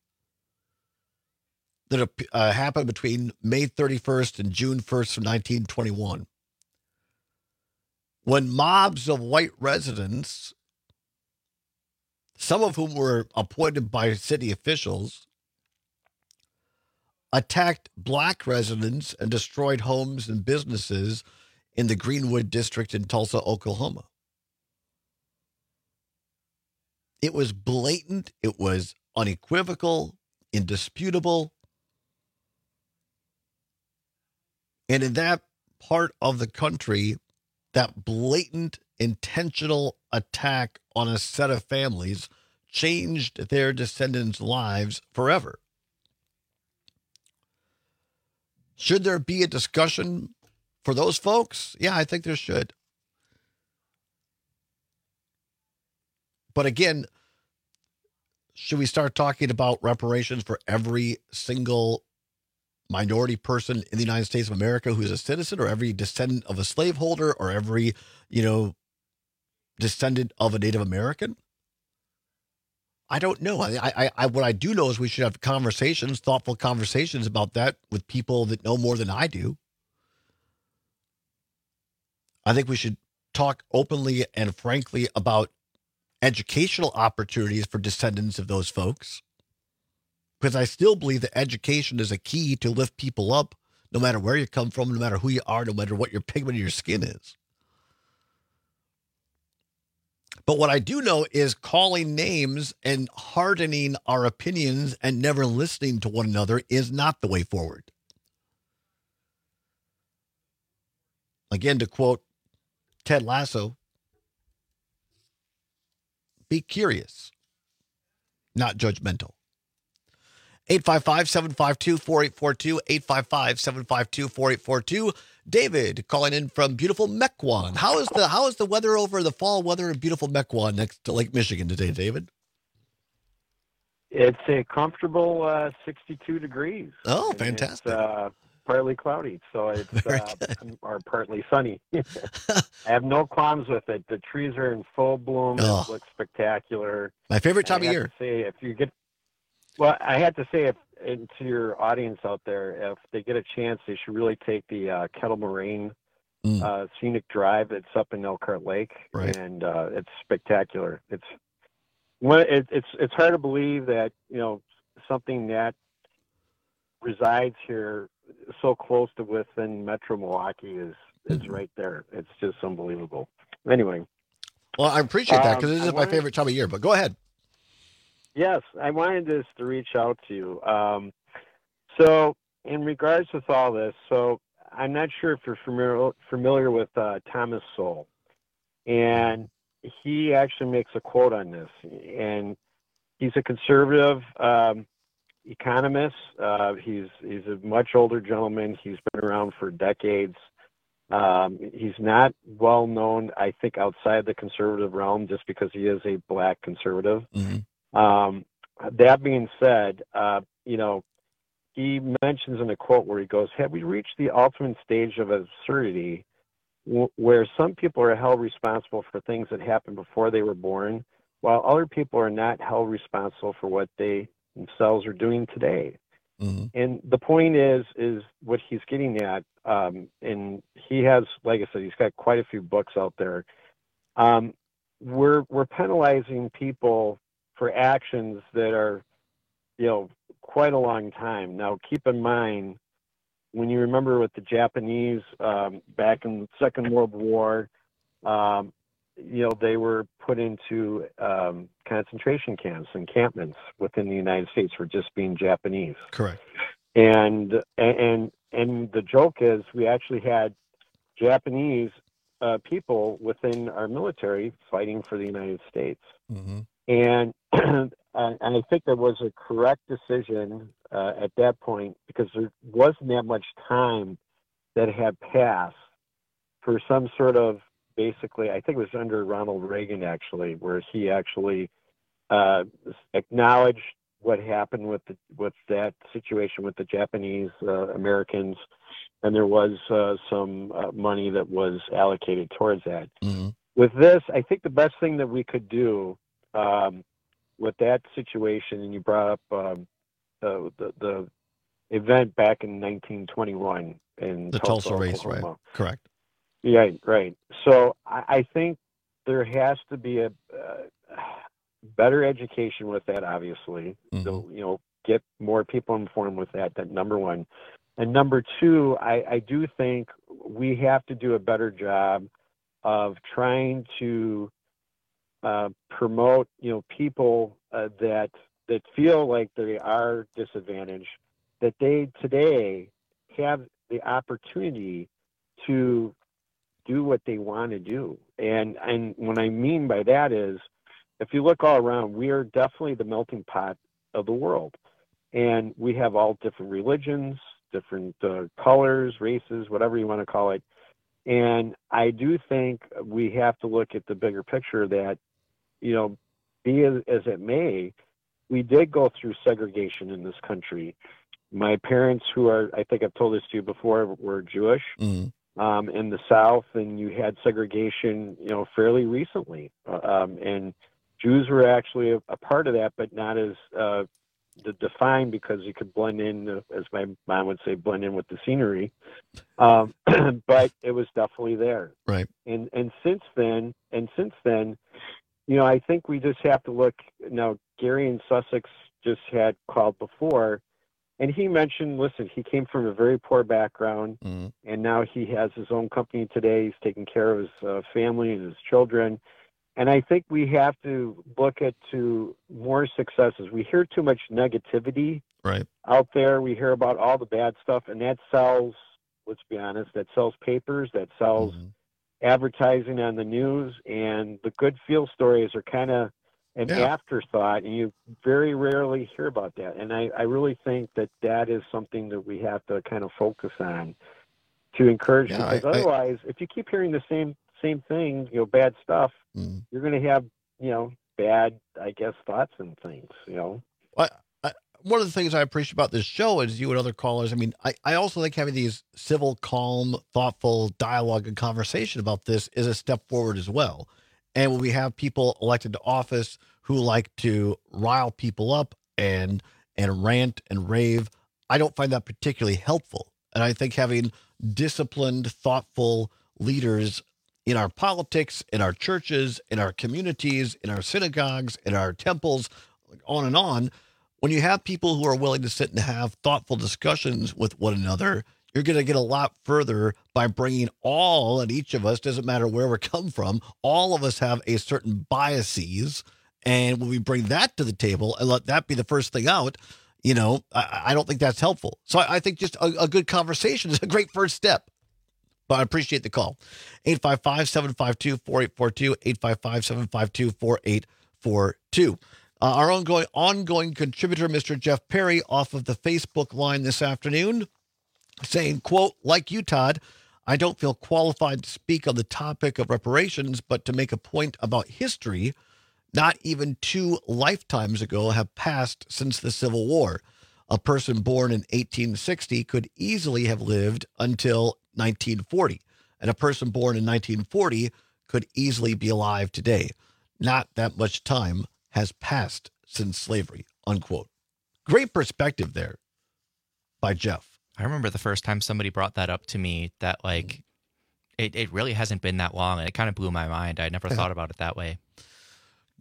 that happened between May 31st and June 1st of 1921. When mobs of white residents, some of whom were appointed by city officials, attacked black residents and destroyed homes and businesses in the Greenwood district in Tulsa, Oklahoma. It was blatant. It was unequivocal, indisputable. And in that part of the country, that blatant, intentional attack on a set of families changed their descendants' lives forever. Should there be a discussion for those folks? Yeah, I think there should. But again, should we start talking about reparations for every single minority person in the United States of America who's a citizen, or every descendant of a slaveholder, or every, descendant of a Native American? I don't know. I what I do know is we should have conversations, thoughtful conversations about that with people that know more than I do. I think we should talk openly and frankly about educational opportunities for descendants of those folks, because I still believe that education is a key to lift people up, no matter where you come from, no matter who you are, no matter what your pigment of your skin is. But what I do know is calling names and hardening our opinions and never listening to one another is not the way forward. Again, to quote Ted Lasso, be curious, not judgmental. 855-752-4842, 855-752-4842. David calling in from beautiful Mequon. How is the weather over the fall weather in beautiful Mequon next to Lake Michigan today, David? It's a comfortable 62 degrees. Oh, fantastic. It's partly cloudy, so it's or partly sunny. I have no qualms with it. The trees are in full bloom. It looks spectacular. My favorite time of year. I had to say, to your audience out there, if they get a chance, they should really take the Kettle Moraine scenic drive. It's up in Elkhart Lake, right. And it's spectacular. It's hard to believe that something that resides here so close to within Metro Milwaukee is right there. It's just unbelievable. Anyway, well, I appreciate that because this is my favorite time of year. But go ahead. Yes, I wanted just to reach out to you. So in regards with all this, so I'm not sure if you're familiar with Thomas Sowell, and he actually makes a quote on this, and he's a conservative economist. He's a much older gentleman. He's been around for decades. He's not well known, I think, outside the conservative realm just because he is a black conservative. Mm-hmm. That being said, he mentions in a quote where he goes, have we reached the ultimate stage of absurdity where some people are held responsible for things that happened before they were born, while other people are not held responsible for what they themselves are doing today? Mm-hmm. And the point is what he's getting at, and he has, like I said, he's got quite a few books out there. we're penalizing people for actions that are, quite a long time. Now, keep in mind, when you remember with the Japanese back in the Second World War, they were put into concentration camps, encampments within the United States for just being Japanese. Correct. And the joke is we actually had Japanese people within our military fighting for the United States. Mm-hmm. And I think that was a correct decision at that point, because there wasn't that much time that had passed for some sort of, basically, I think it was under Ronald Reagan, actually, where he actually acknowledged what happened with that situation with the Japanese Americans, and there was some money that was allocated towards that. Mm-hmm. With this, I think the best thing that we could do with that situation, and you brought up the event back in 1921 in the Tulsa race, Oklahoma. right? Correct. Yeah, right. So I think there has to be a better education with that, obviously. Mm-hmm. So, get more people informed with that. That number one. And number two, I do think we have to do a better job of trying to promote, people that feel like they are disadvantaged, that they today have the opportunity to do what they want to do. And what I mean by that is, if you look all around, we are definitely the melting pot of the world. And we have all different religions, different colors, races, whatever you want to call it. And I do think we have to look at the bigger picture that, be as it may, we did go through segregation in this country. My parents, who are, I think I've told this to you before, were Jewish. Mm-hmm. In the South, and you had segregation, fairly recently. And Jews were actually a part of that, but not as defined, because you could blend in, as my mom would say, blend in with the scenery. But it was definitely there. Right. And since then, I think we just have to look. Now, Gary in Sussex just had called before, and he mentioned, listen, he came from a very poor background, mm-hmm. and now he has his own company today. He's taking care of his family and his children. And I think we have to look to more successes. We hear too much negativity right out there. We hear about all the bad stuff, and that sells, let's be honest, that sells papers, that sells mm-hmm. advertising on the news, and the good feel stories are kind of an afterthought, and you very rarely hear about that. And I really think that is something that we have to kind of focus on to encourage, because otherwise, if you keep hearing the same thing, bad stuff, you're going to have, bad, I guess, thoughts and things, One of the things I appreciate about this show is you and other callers. I mean, I also think having these civil, calm, thoughtful dialogue and conversation about this is a step forward as well. And when we have people elected to office who like to rile people up and rant and rave, I don't find that particularly helpful. And I think having disciplined, thoughtful leaders in our politics, in our churches, in our communities, in our synagogues, in our temples, on and on, when you have people who are willing to sit and have thoughtful discussions with one another, you're going to get a lot further by bringing all, and each of us, doesn't matter where we come from, all of us have a certain biases. And when we bring that to the table and let that be the first thing out, I don't think that's helpful. So I think just a good conversation is a great first step. But I appreciate the call. 855-752-4842, 855-752-4842. Our ongoing contributor, Mr. Jeff Perry, off of the Facebook line this afternoon, saying, quote, like you, Todd, I don't feel qualified to speak on the topic of reparations, but to make a point about history, not even 2 lifetimes ago have passed since the Civil War. A person born in 1860 could easily have lived until 1940, and a person born in 1940 could easily be alive today. Not that much time has passed since slavery, unquote. Great perspective there by Jeff. I remember the first time somebody brought that up to me, that it really hasn't been that long, and it kind of blew my mind. I never thought about it that way.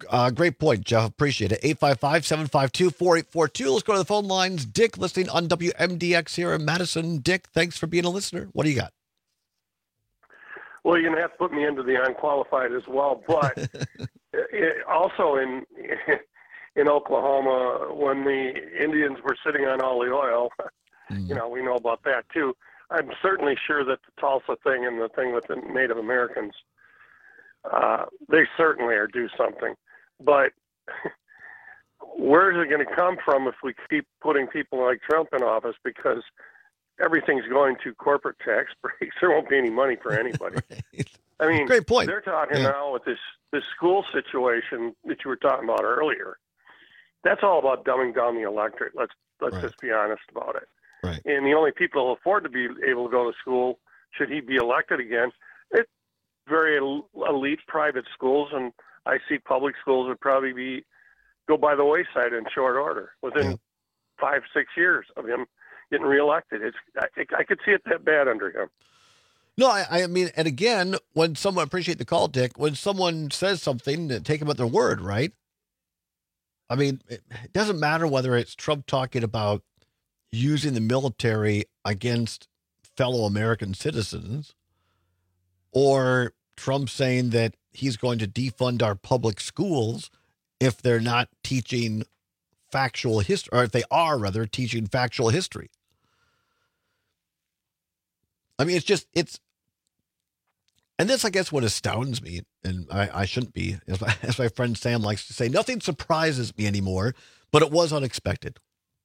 Great point, Jeff. Appreciate it. 855-752-4842. Let's go to the phone lines. Dick, listening on WMDX here in Madison. Dick, thanks for being a listener. What do you got? Well, you're going to have to put me into the unqualified as well. But also in Oklahoma, when the Indians were sitting on all the oil, we know about that too. I'm certainly sure that the Tulsa thing and the thing with the Native Americans, they certainly are due something. But where is it going to come from if we keep putting people like Trump in office? Because everything's going to corporate tax breaks. There won't be any money for anybody. Right. I mean, great point. They're talking now with this school situation that you were talking about earlier. That's all about dumbing down the electorate. Let's just be honest about it. Right. And the only people who afford to be able to go to school, should he be elected again, it's very elite private schools, and I see public schools would probably go by the wayside in short order within 5-6 years of him getting reelected. I could see it that bad under him. No, I mean, and again, when someone, appreciate the call, Dick, when someone says something, take them at their word, right? I mean, it doesn't matter whether it's Trump talking about using the military against fellow American citizens, or Trump saying that he's going to defund our public schools if they're not teaching factual history, or if they are rather teaching factual history. I mean, and this, I guess, what astounds me, and I shouldn't be, as my friend Sam likes to say, nothing surprises me anymore, but it was unexpected.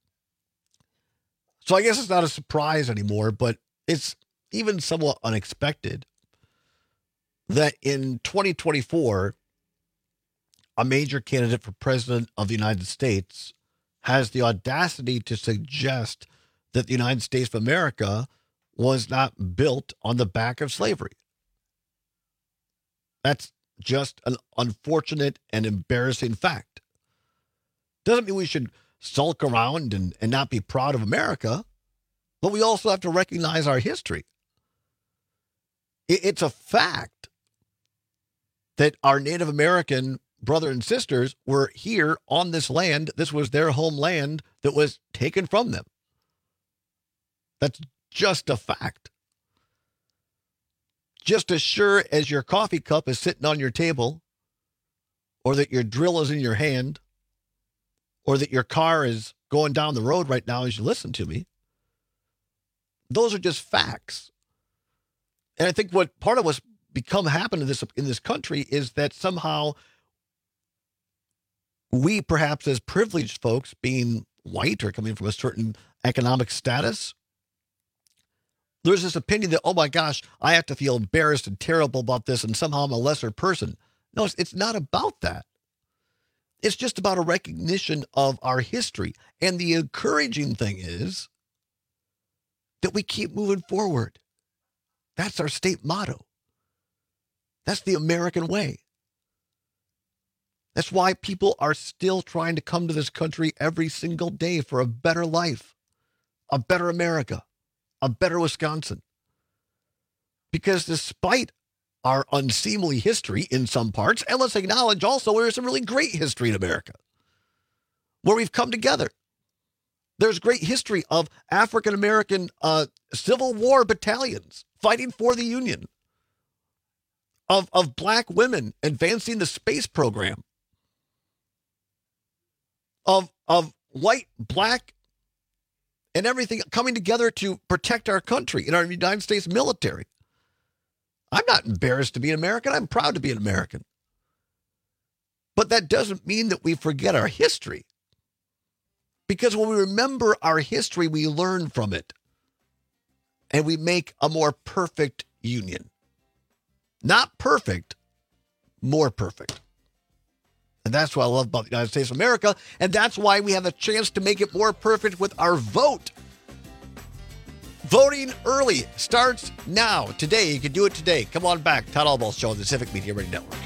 So I guess it's not a surprise anymore, but it's even somewhat unexpected that in 2024, a major candidate for president of the United States has the audacity to suggest that the United States of America was not built on the back of slavery. That's just an unfortunate and embarrassing fact. Doesn't mean we should sulk around and not be proud of America, but we also have to recognize our history. It's a fact that our Native American brother and sisters were here on this land. This was their homeland that was taken from them. That's just a fact. Just as sure as your coffee cup is sitting on your table, or that your drill is in your hand, or that your car is going down the road right now as you listen to me, those are just facts. And I think what part of what's happened in this country is that somehow we, perhaps as privileged folks, being white or coming from a certain economic status, there's this opinion that, oh my gosh, I have to feel embarrassed and terrible about this, and somehow I'm a lesser person. No, it's not about that. It's just about a recognition of our history. And the encouraging thing is that we keep moving forward. That's our state motto. That's the American way. That's why people are still trying to come to this country every single day for a better life, a better America, a better Wisconsin. Because despite our unseemly history in some parts, and let's acknowledge also there's some really great history in America where we've come together. There's great history of African-American Civil War battalions fighting for the Union, of black women advancing the space program, of white, black, and everything coming together to protect our country in our United States military. I'm not embarrassed to be an American. I'm proud to be an American. But that doesn't mean that we forget our history. Because when we remember our history, we learn from it. And we make a more perfect union. Not perfect, more perfect. And that's what I love about the United States of America. And that's why we have a chance to make it more perfect with our vote. Voting early starts now. Today, you can do it today. Come on back. Todd Albaugh Show on the Civic Media Radio Network.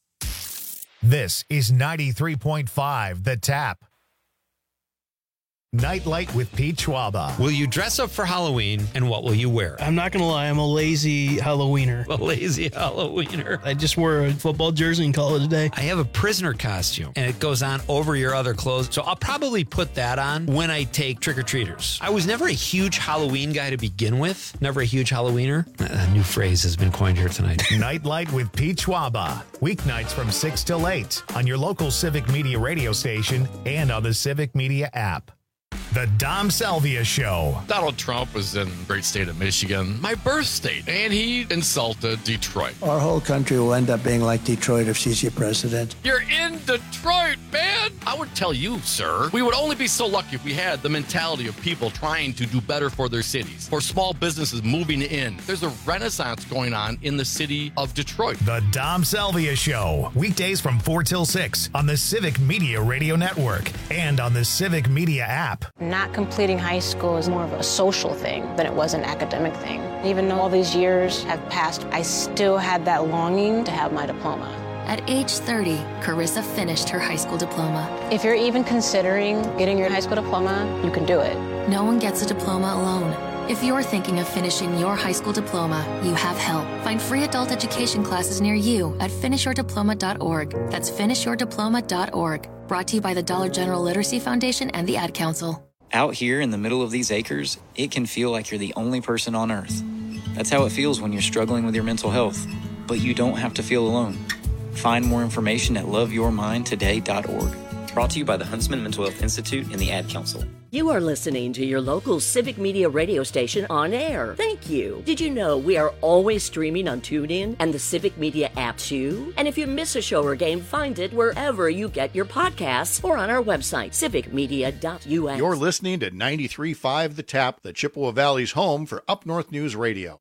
This is 93.5 The Tap. Nightlight with Pete Schwaba. Will you dress up for Halloween, and what will you wear? I'm not going to lie, I'm a lazy Halloweener. A lazy Halloweener. I just wore a football jersey and call it a day. I have a prisoner costume, and it goes on over your other clothes, so I'll probably put that on when I take trick-or-treaters. I was never a huge Halloween guy to begin with. Never a huge Halloweener. A new phrase has been coined here tonight. Nightlight with Pete Schwaba. Weeknights from 6 till 8 on your local Civic Media radio station and on the Civic Media app. The Dom Salvia Show. Donald Trump was in the great state of Michigan, my birth state, and he insulted Detroit. Our whole country will end up being like Detroit if she's your president. You're in Detroit, man! I would tell you, sir, we would only be so lucky if we had the mentality of people trying to do better for their cities, for small businesses moving in. There's a renaissance going on in the city of Detroit. The Dom Salvia Show. Weekdays from 4 till 6 on the Civic Media Radio Network and on the Civic Media app. Not completing high school is more of a social thing than it was an academic thing. Even though all these years have passed, I still had that longing to have my diploma. At age 30, Carissa finished her high school diploma. If you're even considering getting your high school diploma, you can do it. No one gets a diploma alone. If you're thinking of finishing your high school diploma, you have help. Find free adult education classes near you at finishyourdiploma.org. That's finishyourdiploma.org. Brought to you by the Dollar General Literacy Foundation and the Ad Council. Out here in the middle of these acres, it can feel like you're the only person on Earth. That's how it feels when you're struggling with your mental health. But you don't have to feel alone. Find more information at loveyourmindtoday.org. Brought to you by the Huntsman Mental Health Institute and the Ad Council. You are listening to your local Civic Media radio station on air. Thank you. Did you know we are always streaming on TuneIn and the Civic Media app too? And if you miss a show or game, find it wherever you get your podcasts or on our website, civicmedia.us. You're listening to 93.5 The Tap, the Chippewa Valley's home for Up North News Radio.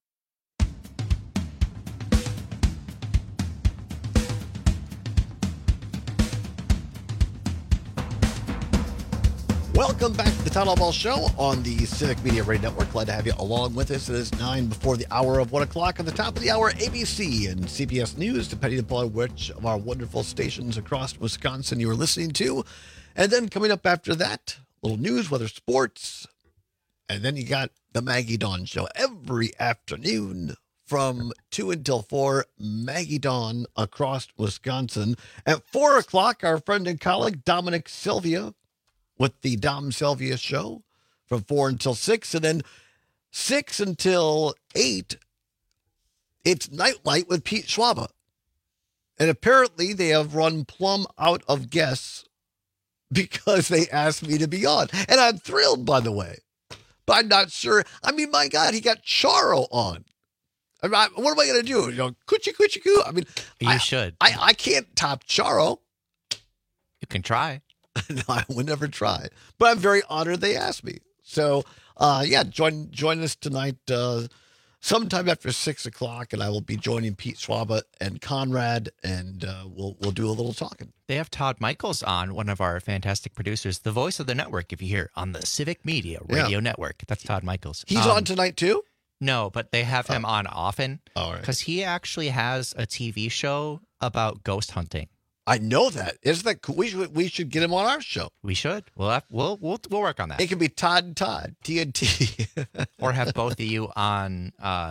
Welcome back to the Town Hall Ball Show on the Civic Media Radio Network. Glad to have you along with us. It is 9 before the hour of 1 o'clock. On the top of the hour, ABC and CBS News, depending upon which of our wonderful stations across Wisconsin you are listening to. And then coming up after that, a little news, weather, sports. And then you got the Maggie Dawn Show every afternoon from 2 until 4, Maggie Dawn across Wisconsin. At 4 o'clock, our friend and colleague, Dominic Sylvia, with the Dom Sylvia Show from 4 until 6. And then 6 until 8, it's Nightlight with Pete Schwaba. And apparently they have run plumb out of guests because they asked me to be on. And I'm thrilled, by the way. But I'm not sure. I mean, my God, he got Charo on. What am I going to do? You know, coochie, coochie, coo. I mean, you should. I can't top Charo. You can try. No, I would never try. But I'm very honored they asked me. So, join us tonight sometime after 6 o'clock, and I will be joining Pete Schwaba and Conrad, and we'll do a little talking. They have Todd Michaels on, one of our fantastic producers, the voice of the network, if you hear, on the Civic Media Radio Network. That's Todd Michaels. He's on tonight, too? No, but they have him on often. All right. Because he actually has a TV show about ghost hunting. I know that. Isn't that cool? We should get him on our show. We should. We'll work on that. It could be Todd and Todd, TNT. Or have both of you on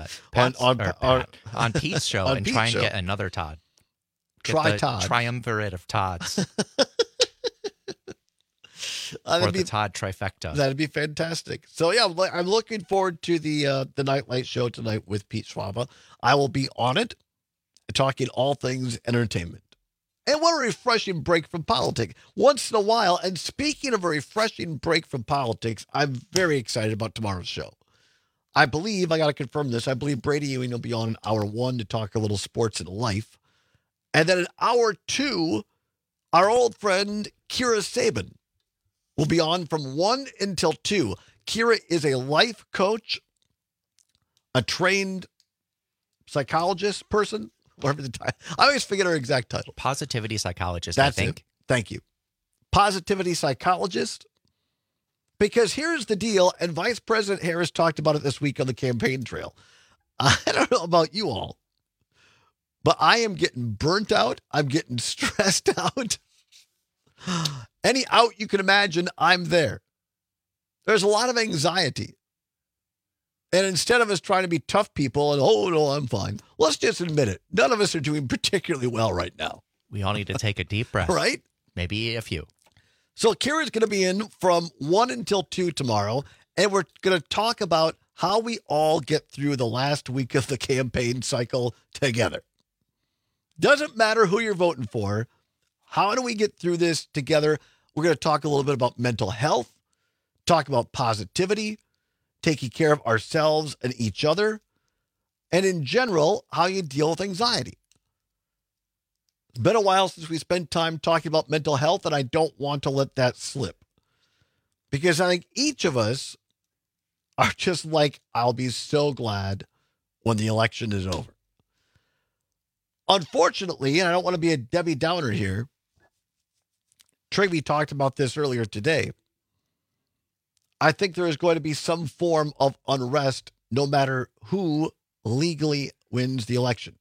Pete's show and try and get another Todd. Todd. Triumvirate of Todds. Or the Todd trifecta. That'd be fantastic. So, yeah, I'm looking forward to the Nightlight Show tonight with Pete Schwaba. I will be on it, talking all things entertainment. And what a refreshing break from politics. Once in a while, and speaking of a refreshing break from politics, I'm very excited about tomorrow's show. I believe, I got to confirm this, I believe Brady Ewing will be on in hour 1 to talk a little sports and life. And then in hour 2, our old friend Kira Sabin will be on from 1 until 2. Kira is a life coach, a trained psychologist person. Whatever the title. I always forget her exact title. Positivity psychologist, That's I think. It. Thank you. Positivity psychologist. Because here's the deal, and Vice President Harris talked about it this week on the campaign trail. I don't know about you all, but I am getting burnt out. I'm getting stressed out. Any out you can imagine, I'm there. There's a lot of anxiety. And instead of us trying to be tough people and, oh, no, I'm fine, let's just admit it. None of us are doing particularly well right now. We all need to take a deep breath. Right? Maybe a few. So Kira's going to be in from 1 until 2 tomorrow, and we're going to talk about how we all get through the last week of the campaign cycle together. Doesn't matter who you're voting for. How do we get through this together? We're going to talk a little bit about mental health, talk about positivity, taking care of ourselves and each other, and in general, how you deal with anxiety. It's been a while since we spent time talking about mental health, and I don't want to let that slip. Because I think each of us are just like, I'll be so glad when the election is over. Unfortunately, and I don't want to be a Debbie Downer here, Trigby talked about this earlier today. I think there is going to be some form of unrest no matter who legally wins the election.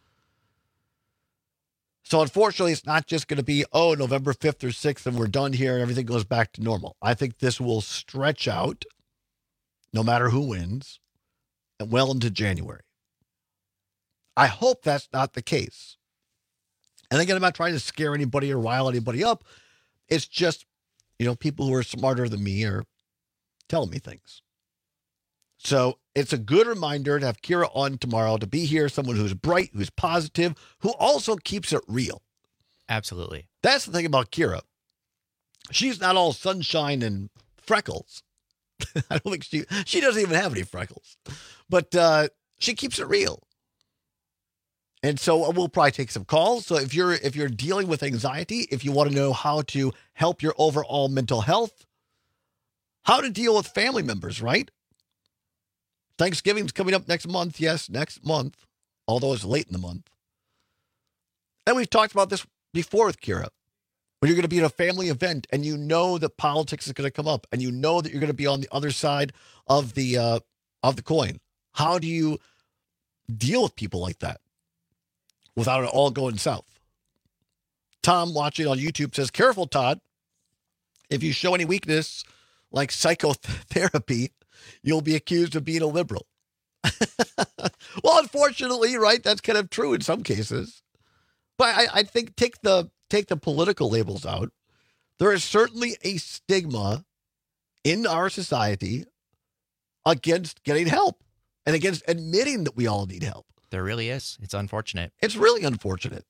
So unfortunately, it's not just going to be, November 5th or 6th and we're done here and everything goes back to normal. I think this will stretch out no matter who wins and well into January. I hope that's not the case. And again, I'm not trying to scare anybody or rile anybody up. It's just, people who are smarter than me are telling me things. So it's a good reminder to have Kira on tomorrow, to be here, someone who's bright, who's positive, who also keeps it real. Absolutely. That's the thing about Kira. She's not all sunshine and freckles. I don't think she doesn't even have any freckles. But she keeps it real. And so we'll probably take some calls. So if you're dealing with anxiety, if you want to know how to help your overall mental health, how to deal with family members, right? Thanksgiving's coming up next month. Yes, next month, although it's late in the month. And we've talked about this before with Kira. When you're going to be at a family event and you know that politics is going to come up and you know that you're going to be on the other side of the coin. How do you deal with people like that without it all going south? Tom watching on YouTube says, careful, Todd. If you show any weakness like psychotherapy, you'll be accused of being a liberal. Well, unfortunately, right, that's kind of true in some cases. But I think take the political labels out. There is certainly a stigma in our society against getting help and against admitting that we all need help. There really is. It's unfortunate. It's really unfortunate.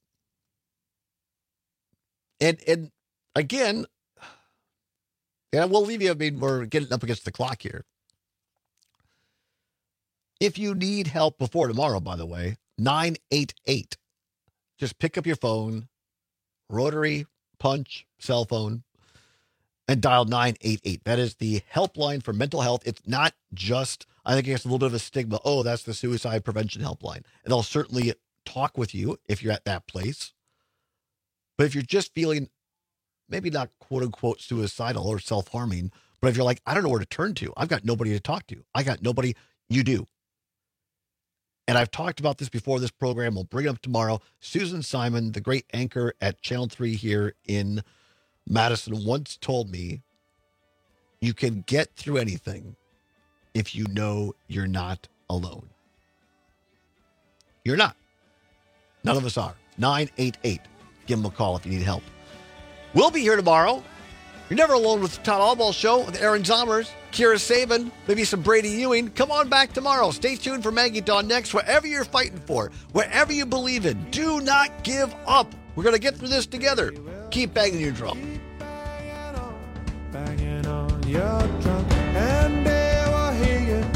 And again, and we'll leave you, we're getting up against the clock here. If you need help before tomorrow, by the way, 988. Just pick up your phone, rotary, punch, cell phone, and dial 988. That is the helpline for mental health. It's not just, I think it's a little bit of a stigma. Oh, that's the suicide prevention helpline. And they'll certainly talk with you if you're at that place. But if you're just feeling maybe not quote unquote suicidal or self-harming, but if you're like, I don't know where to turn to, I've got nobody to talk to. I got nobody, you do. And I've talked about this before this program. We'll bring it up tomorrow. Susan Simon, the great anchor at Channel 3 here in Madison, once told me, you can get through anything if you know you're not alone. You're not. None of us are. 988. Give them a call if you need help. We'll be here tomorrow. You're never alone with the Todd Albaugh Show with Aaron Zomers, Kira Sabin, maybe some Brady Ewing. Come on back tomorrow. Stay tuned for Maggie Dawn next. Wherever you're fighting for, wherever you believe in, do not give up. We're going to get through this together. Keep banging your drum. Banging on your drum, and they will hear you.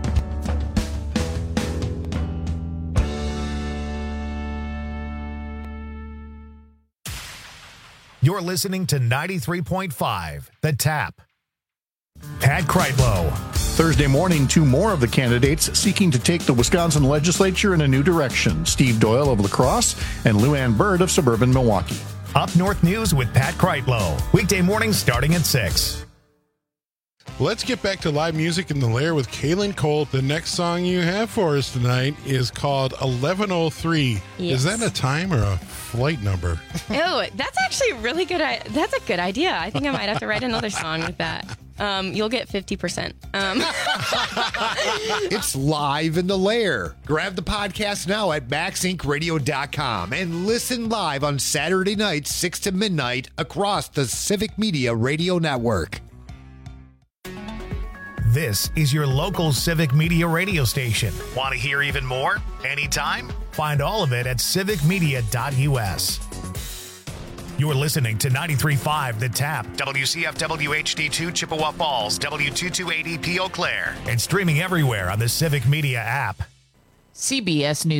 You're listening to 93.5, The Tap. Pat Kreitlow. Thursday morning, two more of the candidates seeking to take the Wisconsin legislature in a new direction. Steve Doyle of La Crosse and Lou Ann Bird of suburban Milwaukee. Up North News with Pat Kreitlow. Weekday mornings starting at 6. Let's get back to live music in the Lair with Kaylin Cole. The next song you have for us tonight is called 1103. Yes. Is that a time or a flight number? Ew, that's actually really good. That's a good idea. I think I might have to write another song with that. You'll get 50%. It's live in the lair. Grab the podcast now at MaxIncRadio.com and listen live on Saturday nights, 6 to midnight, across the Civic Media Radio Network. This is your local Civic Media radio station. Want to hear even more? Anytime? Find all of it at civicmedia.us. You're listening to 93.5 The Tap, WCFW HD2 Chippewa Falls, W228EP Eau Claire, and streaming everywhere on the Civic Media app. CBS News.